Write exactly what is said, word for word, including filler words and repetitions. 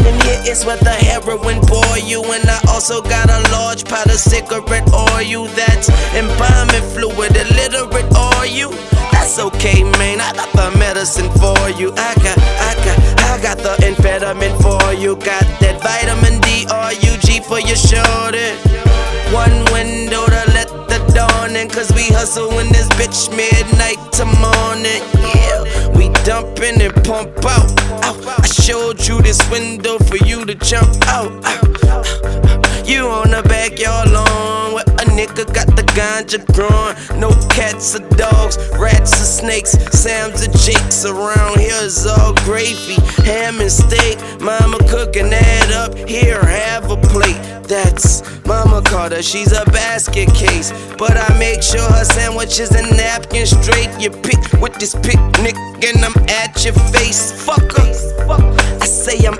in here is where the heroin bore you. And I also got a large pot of cigarette oil that's embalming fluid, illiterate or you. That's okay, man, I got the medicine for you. I got, I got, I got the amphetamine for you. Got that vitamin D R U G for your shoulder. One window to let the dawn in, cause we hustle in this bitch midnight to morning. Yeah, we dumpin' and pump out. Ow. I showed you this window for you to jump out. Ow. You on the backyard lawn where a nigga got the ganja growing. No cats or dogs, rats or snakes, Sam's or Jakes. Around here is all gravy, ham and steak. Mama cooking that up, here have a plate. That's Mama Carter, she's a basket case. But I make sure her sandwiches and napkins straight. You pick with this picnic and I'm at your face. Fucker, I say I'm